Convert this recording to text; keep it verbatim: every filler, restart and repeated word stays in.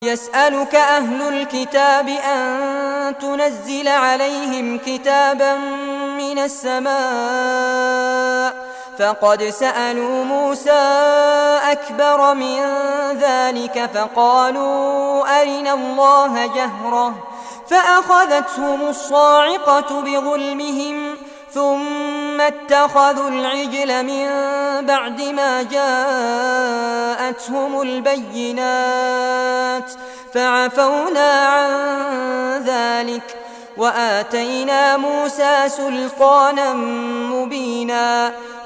يسألك أهل الكتاب أن تنزل عليهم كتابا من السماء فقد سألوا موسى أكبر من ذلك فقالوا أرنا الله جهرة فأخذتهم الصاعقة بظلمهم ثم اتخذوا العجل من بعد ما جاءتهم البينات فعفونا عن ذلك وآتينا موسى سلطانا مبينا